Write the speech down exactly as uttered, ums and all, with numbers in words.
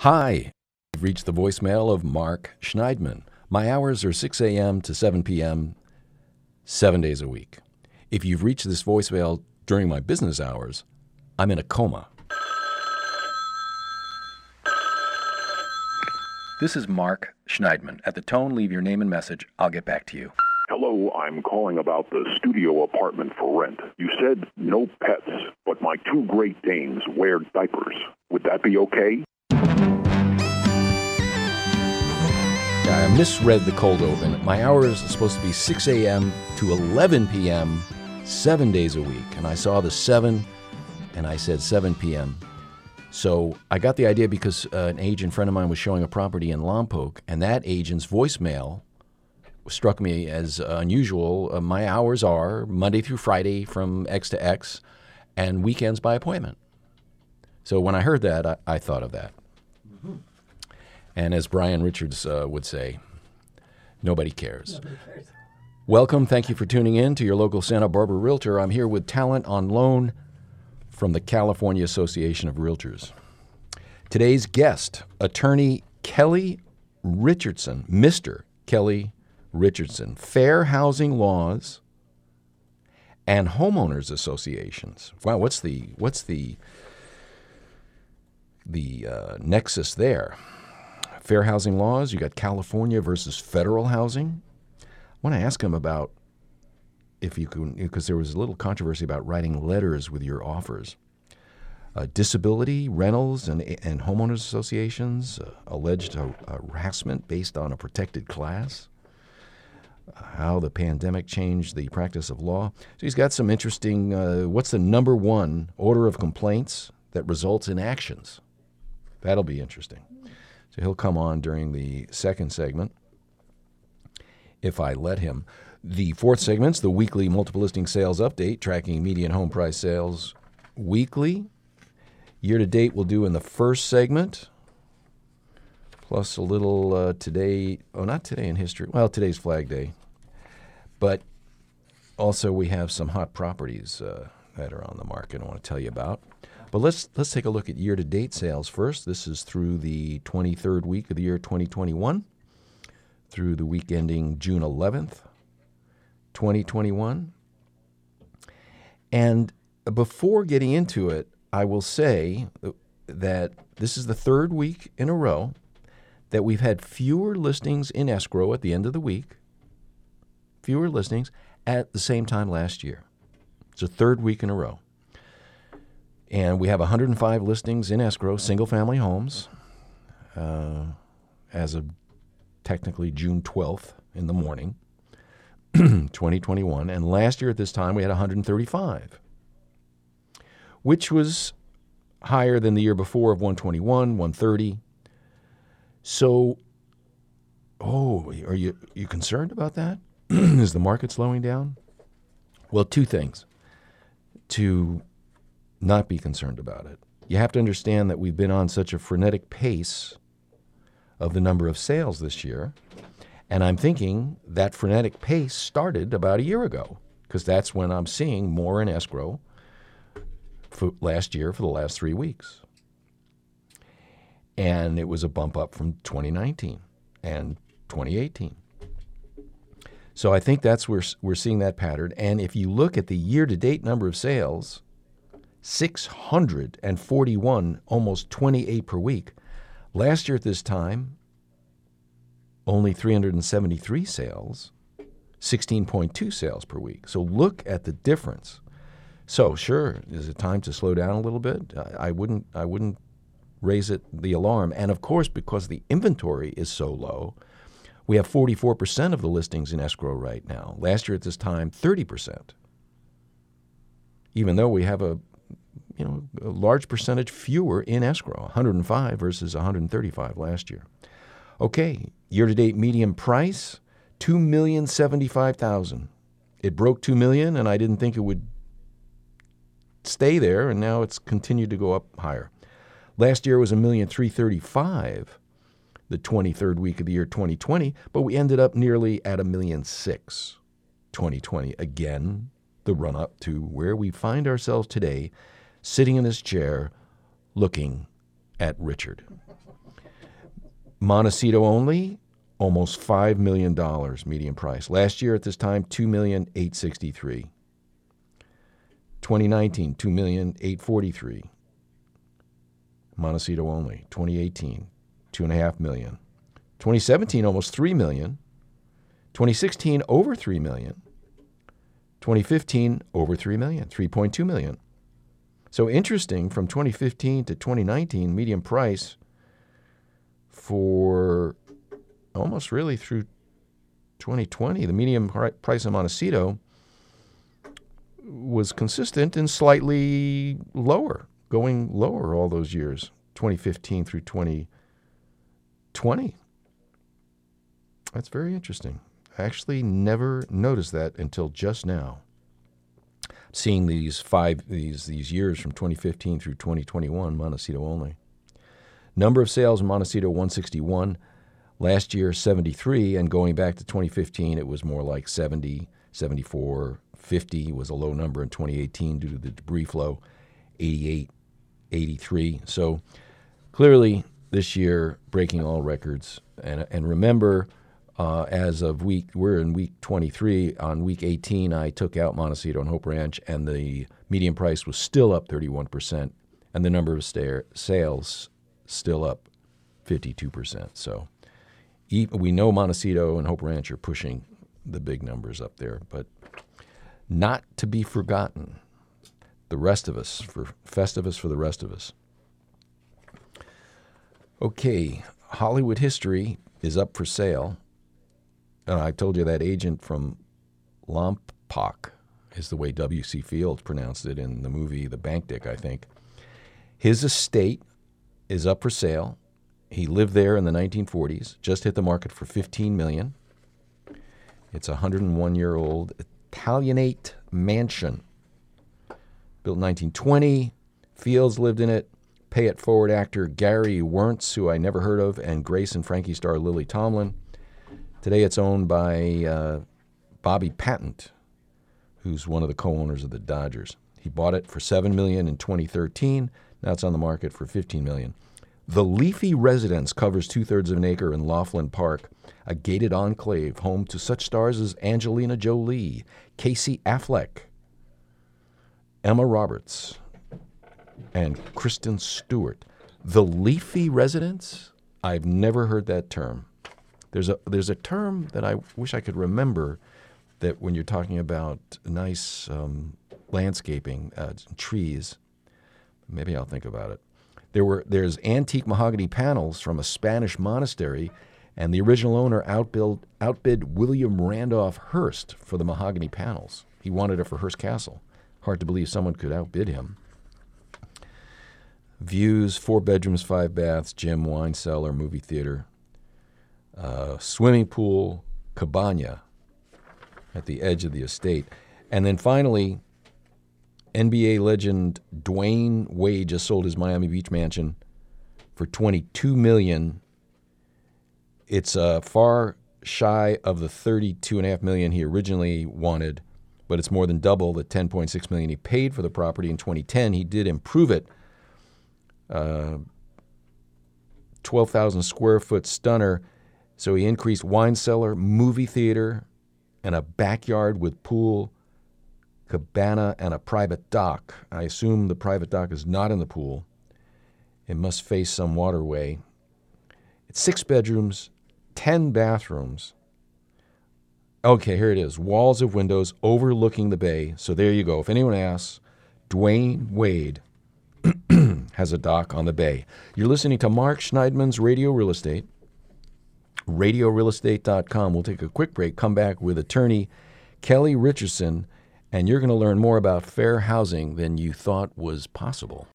Hi, you've reached the voicemail of Mark Schneidman. My hours are six a.m. to seven p.m., seven days a week. If you've reached this voicemail during my business hours, I'm in a coma. This is Mark Schneidman. At the tone, leave your name and message. I'll get back to you. Hello, I'm calling about the studio apartment for rent. You said no pets, but my two Great Danes wear diapers. Would that be okay? Yeah, I misread the cold open. My hours are supposed to be six a.m. to eleven p.m., seven days a week. And I saw the seven, and I said seven p.m. So I got the idea because uh, an agent friend of mine was showing a property in Lompoc, and that agent's voicemail struck me as uh, unusual. Uh, my hours are Monday through Friday from X to X, and weekends by appointment. So when I heard that, I, I thought of that. Mm-hmm. And as Brian Richards uh, would say, nobody cares. Nobody cares. Welcome. Thank you for tuning in to your local Santa Barbara Realtor. I'm here with talent on loan from the California Association of Realtors. Today's guest, attorney Kelly Richardson, Mister Kelly Richardson, Fair Housing Laws and Homeowners Associations. Wow, what's the what's the the uh, nexus there? Fair housing laws, you got California versus federal housing. I want to ask him about if you can, because there was a little controversy about writing letters with your offers. Uh, disability, rentals, and, and homeowners associations, uh, alleged uh, harassment based on a protected class, uh, how the pandemic changed the practice of law. So he's got some interesting, uh, what's the number one order of complaints that results in actions? That'll be interesting. So he'll come on during the second segment, if I let him. The fourth segment's the weekly multiple listing sales update, tracking median home price sales weekly. Year to date we'll do in the first segment, plus a little uh, today, oh, not today in history. Well, today's Flag Day. But also we have some hot properties uh, that are on the market I want to tell you about. But let's let's take a look at year-to-date sales first. This is through the twenty-third week of the year twenty twenty-one, through the week ending June eleventh, twenty twenty-one. And before getting into it, I will say that this is the third week in a row that we've had fewer listings in escrow at the end of the week, fewer listings at the same time last year. It's the third week in a row. And we have one hundred five listings in escrow, single-family homes, uh, as of technically June twelfth in the morning, twenty twenty-one. And last year at this time, we had one hundred thirty-five, which was higher than the year before of one twenty-one, one thirty. So, oh, are you, you concerned about that? Is the market slowing down? Well, two things to not be concerned about it. You have to understand that we've been on such a frenetic pace of the number of sales this year, and I'm thinking that frenetic pace started about a year ago, because that's when I'm seeing more in escrow for last year for the last three weeks. And it was a bump up from twenty nineteen and twenty eighteen. So I think that's where we're seeing that pattern. And if you look at the year-to-date number of sales, six hundred forty-one, almost twenty-eight per week. Last year at this time, only three hundred seventy-three sales, sixteen point two sales per week. So look at the difference. So sure, is it time to slow down a little bit? I, I wouldn't I wouldn't raise it the alarm. And of course, because the inventory is so low, we have forty-four percent of the listings in escrow right now. Last year at this time, thirty percent. Even though we have a you know, a large percentage fewer in escrow, one hundred five versus one hundred thirty-five last year. Okay, year-to-date median price, two million seventy-five thousand dollars. It broke two million dollars, and I didn't think it would stay there, and now it's continued to go up higher. Last year was one million three hundred thirty-five thousand dollars, the twenty-third week of the year twenty twenty, but we ended up nearly at one million six hundred twenty twenty. Again, the run-up to where we find ourselves today, sitting in this chair looking at Richard. Montecito only, almost five million dollars median price. Last year at this time, two million eight hundred sixty-three thousand dollars. twenty nineteen, two million eight hundred forty-three thousand dollars. Montecito only. twenty eighteen, two point five million dollars. twenty seventeen, almost three million dollars. twenty sixteen, over three million dollars. twenty fifteen, over three million dollars, three point two million dollars. So interesting, from twenty fifteen to twenty nineteen, median price for almost really through twenty twenty, the median price of Montecito was consistent and slightly lower, going lower all those years, twenty fifteen through twenty twenty. That's very interesting. I actually never noticed that until just now. Seeing these five these these years from twenty fifteen through twenty twenty-one, Montecito only. Number of sales in Montecito, one sixty-one. Last year, seventy-three, and going back to twenty fifteen, it was more like seventy, seventy-four, fifty was a low number in twenty eighteen due to the debris flow, eighty-eight, eighty-three. So clearly this year, breaking all records. And, and remember, uh, as of week, we're in week twenty-three. On week eighteen, I took out Montecito and Hope Ranch, and the median price was still up thirty-one percent, and the number of stair, sales still up fifty-two percent. So we know Montecito and Hope Ranch are pushing the big numbers up there, but not to be forgotten, the rest of us, for Festivus for the rest of us. Okay, Hollywood History is up for sale. Uh, I told you that agent from Lompoc is the way W C Fields pronounced it in the movie The Bank Dick, I think. His estate is up for sale. He lived there in the nineteen forties, just hit the market for fifteen million dollars. It's a one hundred one year old Italianate mansion. Built in nineteen twenty. Fields lived in it. Pay It Forward actor Gary Wernz, who I never heard of, and Grace and Frankie star Lily Tomlin. Today it's owned by uh, Bobby Patton, who's one of the co-owners of the Dodgers. He bought it for seven million dollars in twenty thirteen. Now it's on the market for fifteen million dollars. The Leafy Residence covers two-thirds of an acre in Laughlin Park, a gated enclave home to such stars as Angelina Jolie, Casey Affleck, Emma Roberts, and Kristen Stewart. The Leafy Residence? I've never heard that term. There's a there's a term that I wish I could remember, that when you're talking about nice um, landscaping, uh, trees, maybe I'll think about it. There were there's antique mahogany panels from a Spanish monastery, and the original owner outbid, outbid William Randolph Hearst for the mahogany panels. He wanted it for Hearst Castle. Hard to believe someone could outbid him. Views, four bedrooms, five baths, gym, wine cellar, movie theater, uh, swimming pool, cabana at the edge of the estate. And then finally, N B A legend Dwayne Wade just sold his Miami Beach mansion for twenty-two million dollars. It's uh, far shy of the thirty-two point five million dollars he originally wanted, but it's more than double the ten point six million dollars he paid for the property in twenty ten. He did improve it. Uh, twelve thousand square foot stunner. So he increased wine cellar, movie theater, and a backyard with pool, cabana, and a private dock. I assume the private dock is not in the pool. It must face some waterway. It's six bedrooms, ten bathrooms. Okay, here it is. Walls of windows overlooking the bay. So there you go. If anyone asks, Dwayne Wade has a dock on the bay. You're listening to Mark Schneidman's Radio Real Estate, radio real estate dot com. We'll take a quick break, come back with attorney Kelly Richardson, and you're going to learn more about fair housing than you thought was possible.